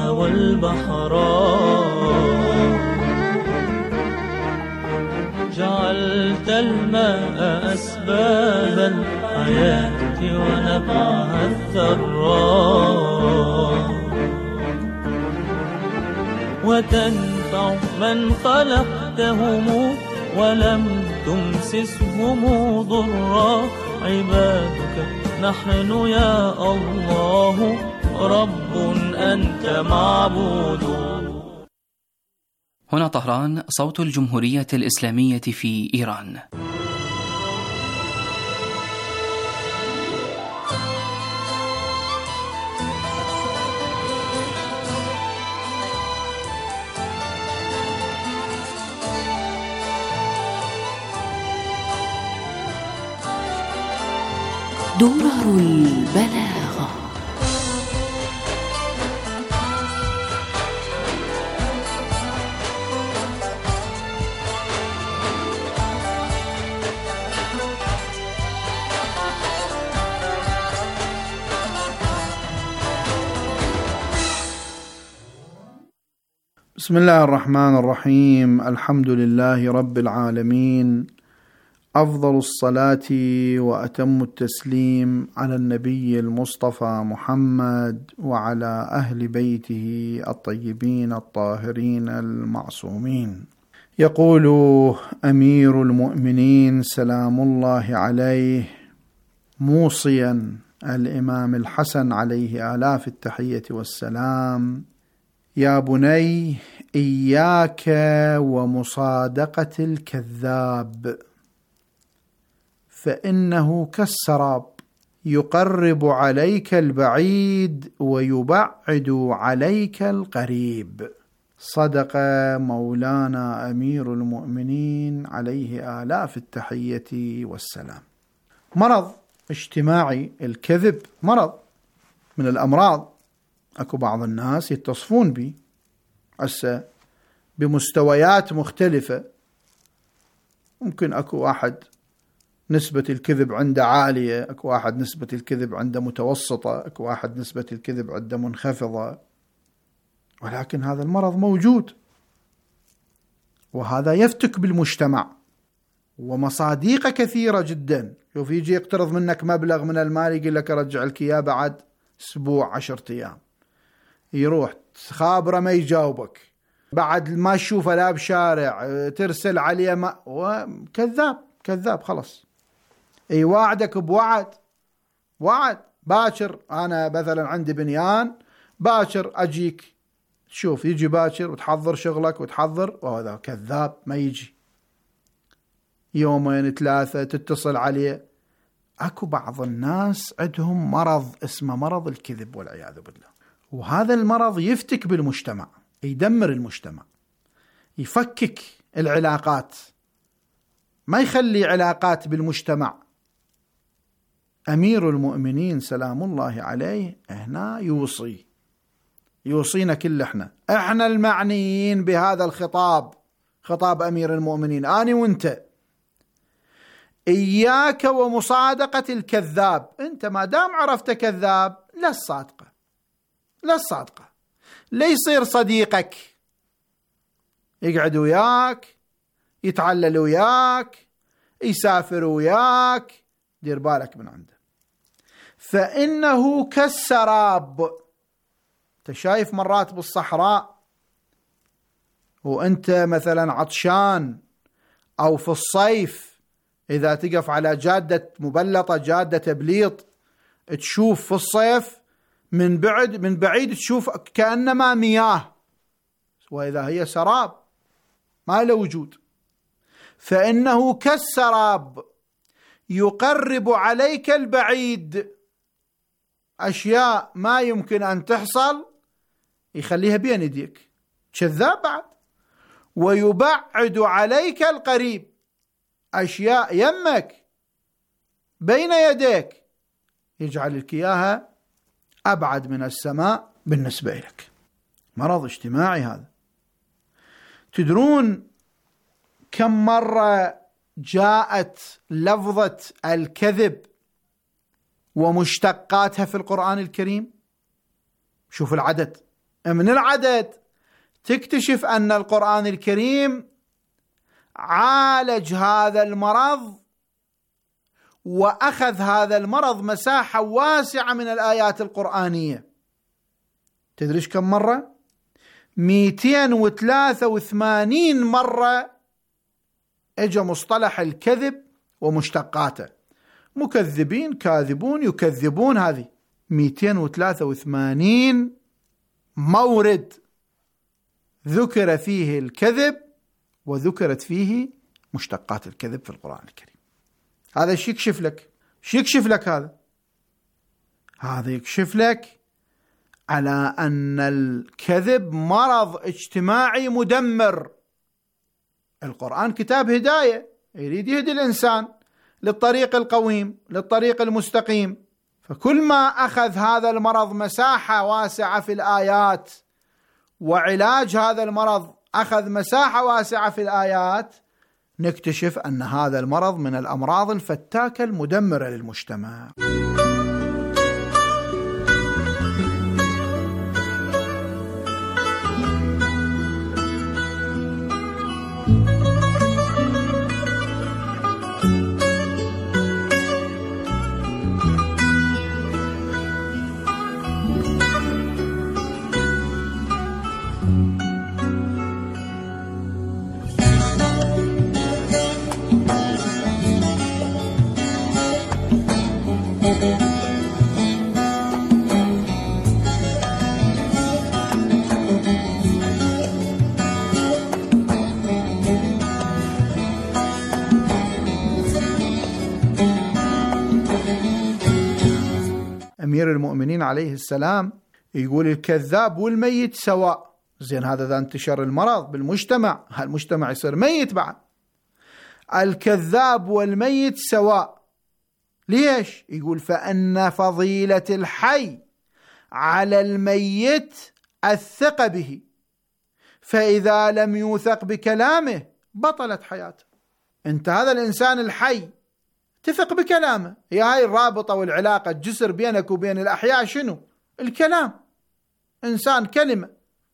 والبحران، جعلت الماء أسباب الحياة ونبعها الثراء، وتنفع من خلقتهم ولم تمسسهم ضرا، عبادك نحن يا الله رب أنت معبود. هنا طهران، صوت الجمهورية الإسلامية في إيران. درر البلاغة. بسم الله الرحمن الرحيم. الحمد لله رب العالمين، أفضل الصلاة وأتم التسليم على النبي المصطفى محمد وعلى أهل بيته الطيبين الطاهرين المعصومين. يقول أمير المؤمنين سلام الله عليه موصيا الإمام الحسن عليه آلاف التحية والسلام: يا بني إياك ومصادقة الكذاب، فإنه كالسراب يقرب عليك البعيد ويبعد عليك القريب. صدق مولانا أمير المؤمنين عليه آلاف التحية والسلام. مرض اجتماعي الكذب مرض من الأمراض، أكو بعض الناس يتصفون به هسه بمستويات مختلفة. ممكن أكو واحد نسبة الكذب عنده عالية، أكو واحد نسبة الكذب عنده متوسطة، أكو واحد نسبة الكذب عنده منخفضة، ولكن هذا المرض موجود، وهذا يفتك بالمجتمع، ومصاديقه كثيرة جدا. شوف، يجي يقترض منك مبلغ من المال يقول لك رجع لك إياه بعد أسبوع عشرة أيام، يروح خابره ما يجاوبك، بعد ما تشوفه لا بشارع ترسل عليه ما، وكذاب كذاب خلص. اي وعدك بوعد، وعد باكر انا مثلا عندي بنيان باكر اجيك، شوف يجي باكر وتحضر شغلك وتحضر، وهذا كذاب ما يجي. يومين ثلاثة تتصل عليه. اكو بعض الناس عندهم مرض اسمه مرض الكذب والعياذ بالله، وهذا المرض يفتك بالمجتمع، يدمر المجتمع، يفكك العلاقات، ما يخلي علاقات بالمجتمع. أمير المؤمنين سلام الله عليه هنا يوصي يوصينا كل احنا احنا المعنيين بهذا الخطاب، خطاب أمير المؤمنين، أنا وانت: إياك ومصادقة الكذاب. انت ما دام عرفت كذاب لا الصادقة، لا الصادقة، لا يصير صديقك، يقعد وياك، يتعلل وياك، يسافر وياك، دير بالك من عنده. فإنه كالسراب. انت شايف مرات بالصحراء وانت مثلا عطشان، او في الصيف اذا تقف على جادة مبلطة، جادة تبليط، تشوف في الصيف من بعد من بعيد تشوف كأنما مياه، واذا هي سراب ما له وجود. فإنه كالسراب يقرب عليك البعيد، أشياء ما يمكن أن تحصل يخليها بين يديك، كذاب بعد. ويبعد عليك القريب، أشياء يمك بين يديك يجعل لك إياها أبعد من السماء بالنسبة لك. مرض اجتماعي هذا. تدرون كم مرة جاءت لفظة الكذب ومشتقاتها في القرآن الكريم؟ شوف العدد. من العدد تكتشف أن القرآن الكريم عالج هذا المرض وأخذ هذا المرض مساحة واسعة من الآيات القرآنية. تدريش كم مرة؟ مئتين وثلاثة وثمانين مرة اجى مصطلح الكذب ومشتقاته. مكذبين، كاذبون، يكذبون، هذه مئتين وثلاثة وثمانين مورد ذكر فيه الكذب وذكرت فيه مشتقات الكذب في القرآن الكريم. هذا ايش يكشف لك؟ ايش يكشف لك هذا؟ هذا يكشف لك على أن الكذب مرض اجتماعي مدمر. القرآن كتاب هداية، يريد يهدي الإنسان للطريق القويم، للطريق المستقيم. فكل ما أخذ هذا المرض مساحة واسعة في الآيات، وعلاج هذا المرض أخذ مساحة واسعة في الآيات، نكتشف أن هذا المرض من الأمراض الفتاكة المدمرة للمجتمع. أمير المؤمنين عليه السلام يقول الكذاب والميت سواء. زين، هذا إذا انتشر المرض بالمجتمع، هالمجتمع يصير ميت بعد. الكذاب والميت سواء. ليش؟ يقول فإن فضيلة الحي على الميت الثقة به، فإذا لم يوثق بكلامه بطلت حياته. انت هذا الإنسان الحي تثق بكلامه. هي هاي الرابطة والعلاقة الجسر بينك وبين الأحياء شنو؟ الكلام. إنسان كلمة،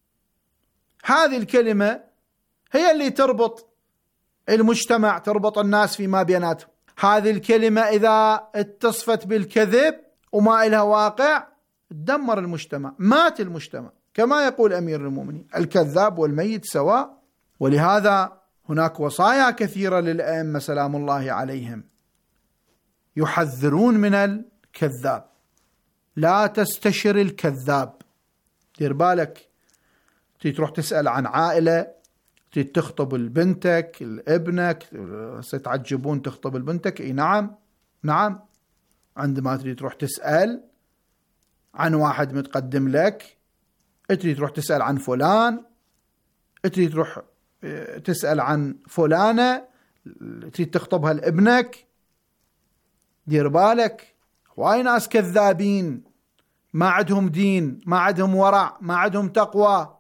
هذه الكلمة هي اللي تربط المجتمع، تربط الناس فيما بيناتهم. هذه الكلمة إذا اتصفت بالكذب وما إلها واقع تدمر المجتمع، مات المجتمع. كما يقول أمير المؤمنين الكذاب والميت سواء. ولهذا هناك وصايا كثيرة للأئمة سلام الله عليهم يحذرون من الكذاب. لا تستشر الكذاب. دير بالك، تروح تسأل عن عائلة، تخطب البنتك الابنك، ستعجبون تخطب البنتك. اي نعم نعم. عندما تريد تروح تسأل عن واحد متقدم لك، تريد تروح تسأل عن فلان، تريد تروح تسأل عن فلانة، تريد تخطبها لابنك. دير بالك، واي ناس كذابين ما عندهم دين، ما عندهم ورع، ما عندهم تقوى،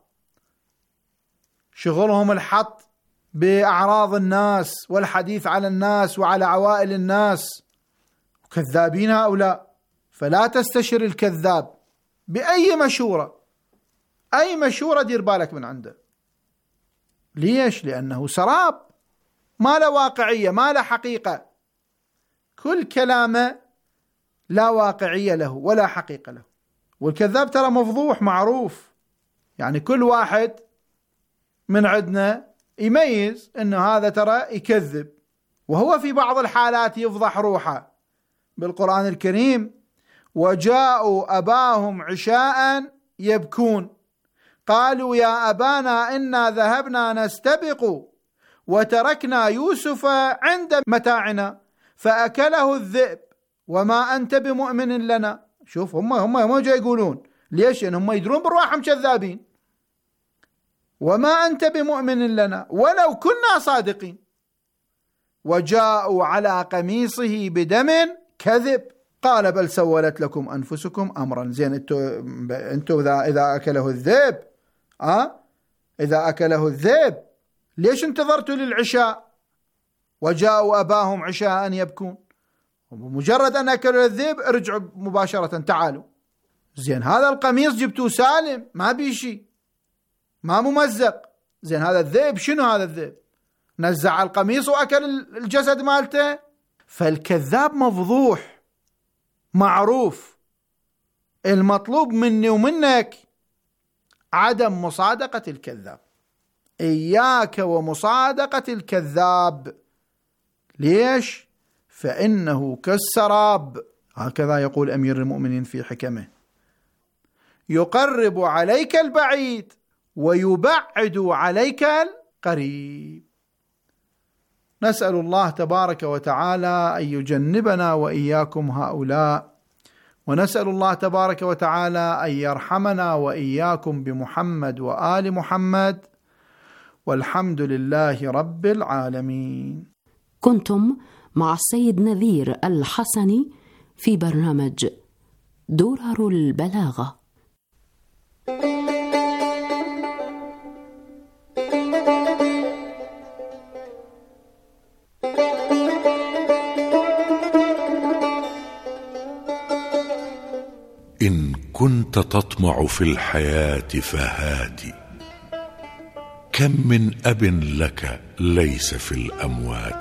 شغلهم الحط بأعراض الناس والحديث على الناس وعلى عوائل الناس، كذابين هؤلاء. فلا تستشر الكذاب بأي مشورة، أي مشورة دير بالك من عنده. ليش؟ لأنه سراب، ما له واقعية، ما له حقيقة، كل كلامه لا واقعية له ولا حقيقة له. والكذاب ترى مفضوح معروف، يعني كل واحد من عندنا يميز انه هذا ترى يكذب، وهو في بعض الحالات يفضح روحه. بالقرآن الكريم وجاءوا أباهم عشاء يبكون قالوا يا أبانا إنا ذهبنا نستبق وتركنا يوسف عند متاعنا فأكله الذئب وما أنت بمؤمن لنا. شوف هم هم هم جاي يقولون ليش؟ يعني هم يدرون برواحهم كذابين. وما أنت بمؤمن لنا ولو كنا صادقين. وجاءوا على قميصه بدم كذب قال بل سولت لكم أنفسكم أمرا. زين انتوا انتوا إذا إذا أكله الذئب أه إذا أكله الذئب ليش انتظرتوا للعشاء؟ وجاءوا أباهم عشاء يبكون، مجرد أن أكلوا الذئب ارجعوا مباشرة تعالوا. زين هذا القميص جبتوه سالم ما بيشي ما ممزق. زين هذا الذئب شنو؟ هذا الذئب نزع القميص وأكل الجسد مالته. فالكذاب مفضوح معروف. المطلوب مني ومنك عدم مصادقة الكذاب. إياك ومصادقة الكذاب. ليش؟ فإنه كالسراب، هكذا يقول أمير المؤمنين في حكمه، يقرب عليك البعيد ويبعد عليك القريب. نسأل الله تبارك وتعالى أن يجنبنا وإياكم هؤلاء، ونسأل الله تبارك وتعالى أن يرحمنا وإياكم بمحمد وآل محمد، والحمد لله رب العالمين. كنتم مع السيد نذير الحسني في برنامج درر البلاغة. إن كنت تطمع في الحياة فهات، كم من أب لك ليس في الأموات.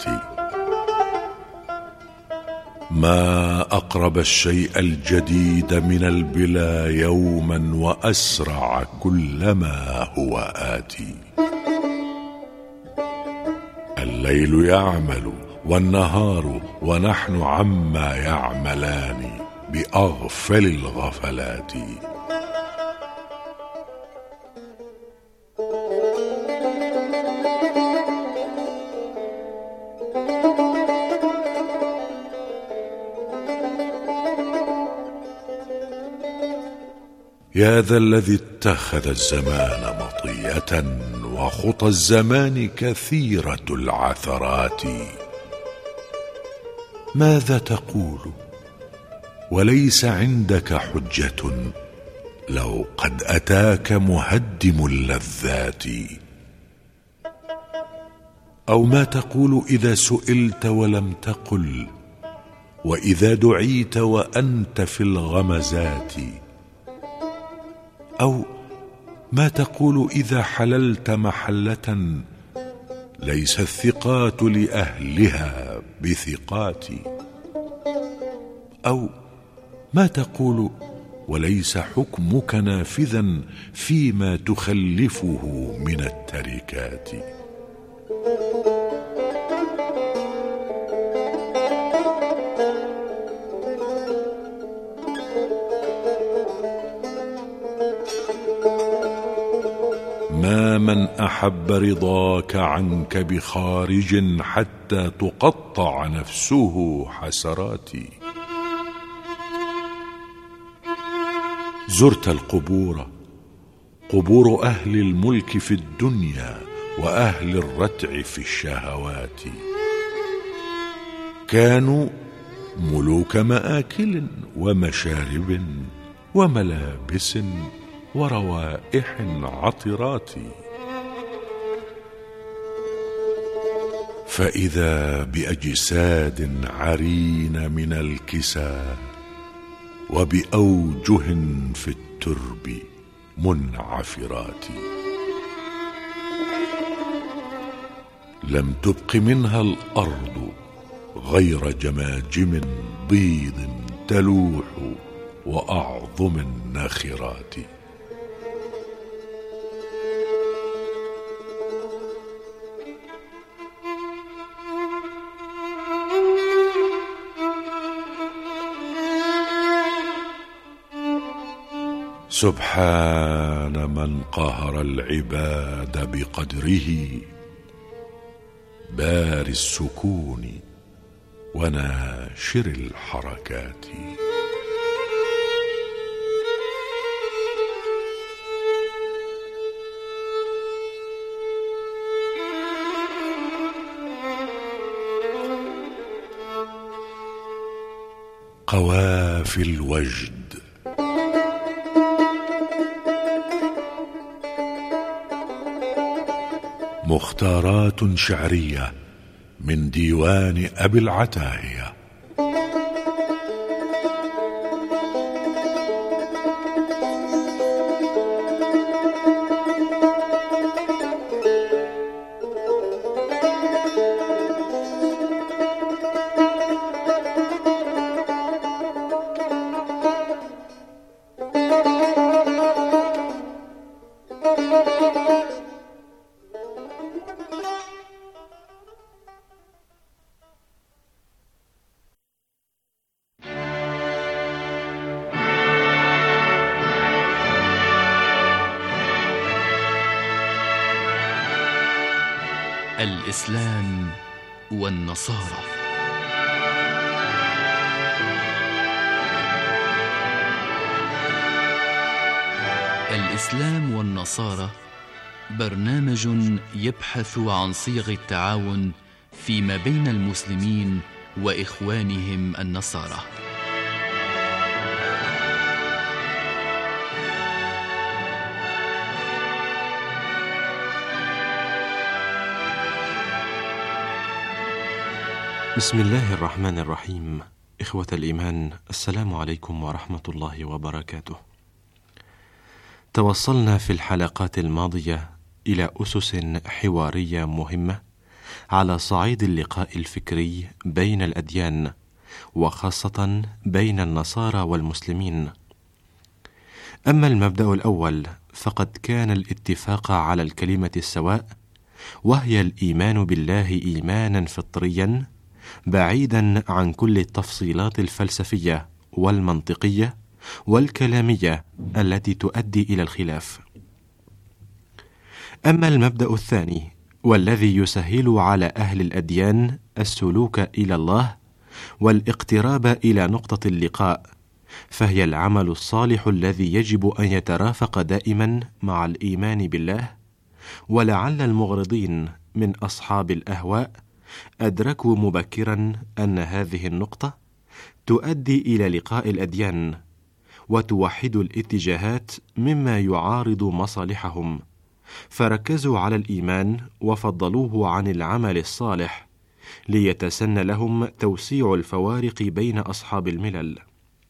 ما أقرب الشيء الجديد من البلا يوما وأسرع كلما هو آتي. الليل يعمل والنهار ونحن عما يعملان بأغفل الغفلات. يا ذا الذي اتخذ الزمان مطية وخطى الزمان كثيرة العثرات. ماذا تقول وليس عندك حجة لو قد أتاك مهدم اللذات؟ أو ما تقول إذا سئلت ولم تقل، وإذا دعيت وأنت في الغمزات؟ أو ما تقول إذا حللت محلة ليس الثقات لأهلها بثقات؟ أو ما تقول وليس حكمك نافذا فيما تخلفه من التركات؟ ما من أحب رضاك عنك بخارج حتى تقطع نفسه حسراتي. زرت القبور، قبور أهل الملك في الدنيا وأهل الرتع في الشهوات. كانوا ملوك مآكل ومشارب وملابس وروائح عطرات. فإذا بأجساد عرين من الكسى وبأوجه في الترب منعفرات. لم تبق منها الأرض غير جماجم بيض تلوح وأعظم الناخرات. سبحان من قهر العباد بقدره، بار السكون وناشر الحركات. قوافي الوجد مختارات شعرية من ديوان أبي العتاهية. الإسلام والنصارى. الإسلام والنصارى برنامج يبحث عن صيغ التعاون فيما بين المسلمين وإخوانهم النصارى. بسم الله الرحمن الرحيم. إخوة الإيمان، السلام عليكم ورحمة الله وبركاته. توصلنا في الحلقات الماضية إلى أسس حوارية مهمة على صعيد اللقاء الفكري بين الأديان، وخاصة بين النصارى والمسلمين. أما المبدأ الأول فقد كان الاتفاق على الكلمة السواء، وهي الإيمان بالله إيمانا فطريا بعيدا عن كل التفصيلات الفلسفية والمنطقية والكلامية التي تؤدي إلى الخلاف. أما المبدأ الثاني والذي يسهل على أهل الأديان السلوك إلى الله والاقتراب إلى نقطة اللقاء، فهي العمل الصالح الذي يجب أن يترافق دائما مع الإيمان بالله. ولعل المغرضين من أصحاب الأهواء أدركوا مبكرا أن هذه النقطة تؤدي إلى لقاء الأديان وتوحد الاتجاهات مما يعارض مصالحهم، فركزوا على الإيمان وفضلوه عن العمل الصالح ليتسنى لهم توسيع الفوارق بين أصحاب الملل.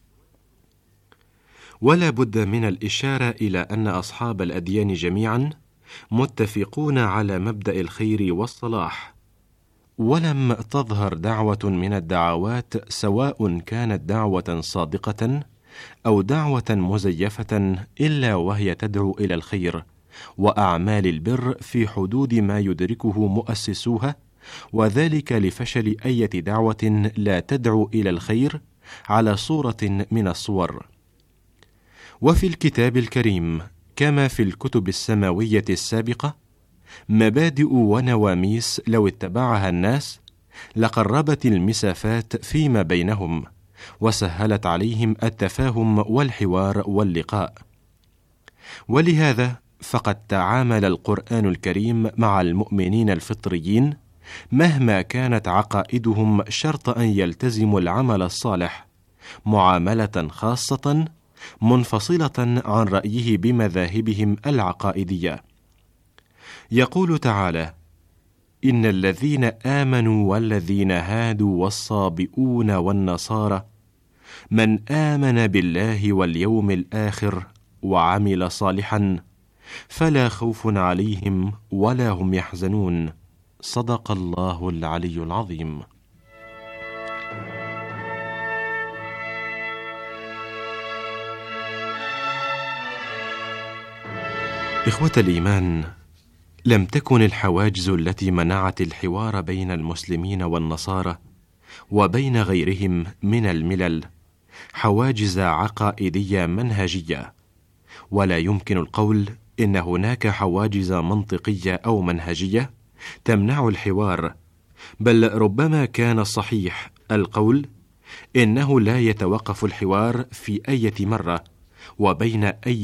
ولا بد من الإشارة إلى أن أصحاب الأديان جميعا متفقون على مبدأ الخير والصلاح، ولم تظهر دعوة من الدعوات سواء كانت دعوة صادقة أو دعوة مزيفة إلا وهي تدعو إلى الخير وأعمال البر في حدود ما يدركه مؤسسوها، وذلك لفشل أي دعوة لا تدعو إلى الخير على صورة من الصور. وفي الكتاب الكريم كما في الكتب السماوية السابقة مبادئ ونواميس لو اتبعها الناس لقربت المسافات فيما بينهم وسهلت عليهم التفاهم والحوار واللقاء. ولهذا فقد تعامل القرآن الكريم مع المؤمنين الفطريين مهما كانت عقائدهم شرط أن يلتزموا العمل الصالح معاملة خاصة منفصلة عن رأيه بمذاهبهم العقائدية. يقول تعالى: إن الذين آمنوا والذين هادوا والصابئون والنصارى من آمن بالله واليوم الآخر وعمل صالحا فلا خوف عليهم ولا هم يحزنون صدق الله العلي العظيم. إخوة الإيمان، لم تكن الحواجز التي منعت الحوار بين المسلمين والنصارى وبين غيرهم من الملل حواجز عقائدية منهجية، ولا يمكن القول إن هناك حواجز منطقية أو منهجية تمنع الحوار، بل ربما كان الصحيح القول إنه لا يتوقف الحوار في أي مرة وبين أي